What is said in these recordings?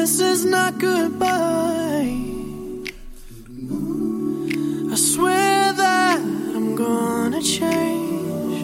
this is not goodbye. I swear that I'm gonna change.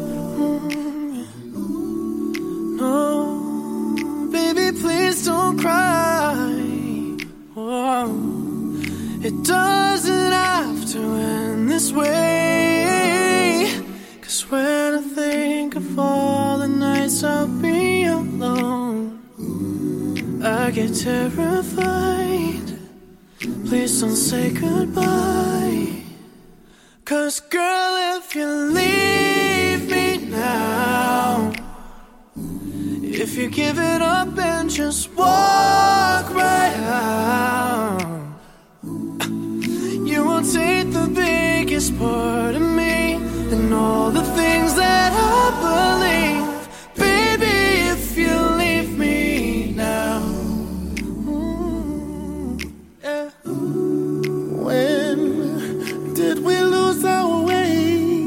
No, baby, please don't cry. Whoa. It doesn't have to end this way. 'Cause when I think of all the nights I'll be alone, I get terrified. Please don't say goodbye. 'Cause girl, if you leave me now, if you give it up and just walk right out, you will take the biggest part of me and all the things that I believe. Baby, if you leave me now. Yeah. When did we lose our way?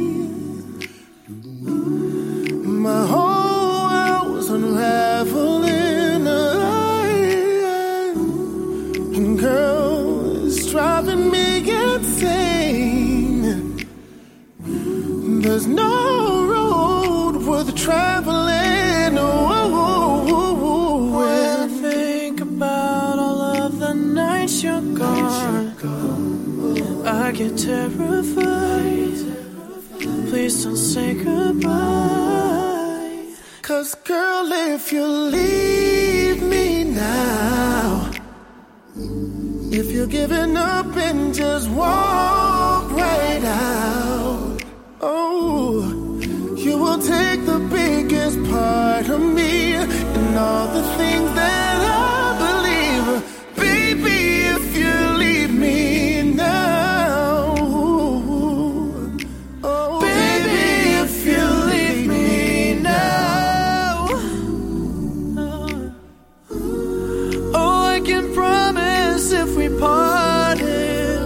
My whole world was unraveling, and girl, it's driving me insane. There's no road worth traveling. When I think about all of the nights you're gone, I get terrified. Please don't say goodbye. 'Cause girl, if you leave me now, if you're giving up and just walk right out, oh, you will take the biggest part of me and all the things that I believe. Baby, if you leave me now, oh, Baby, if you leave me now. Oh, I can promise if we parted,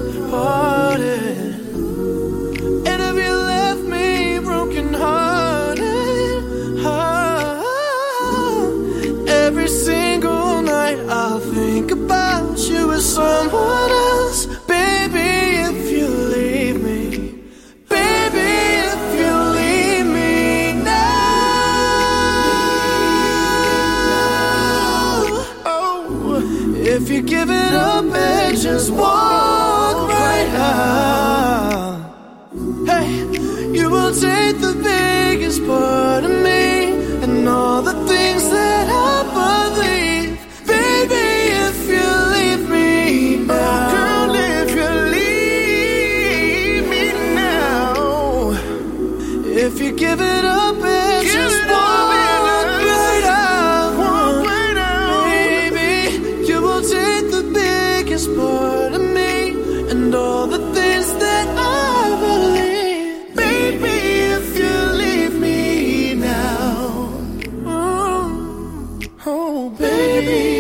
and if you left me broken hearted, every single night I'll think about you as someone else. Baby, if you leave me. Baby, if you leave me now. oh, If you give it up and just walk right out, hey, you will take the biggest part of me and all the things that I believe. Baby, if you leave me now. girl, if you leave me now, If you give it up and just walk right out, baby, you will take the biggest part of me and all the things that I believe. baby, if you leave me now, Oh, oh, baby.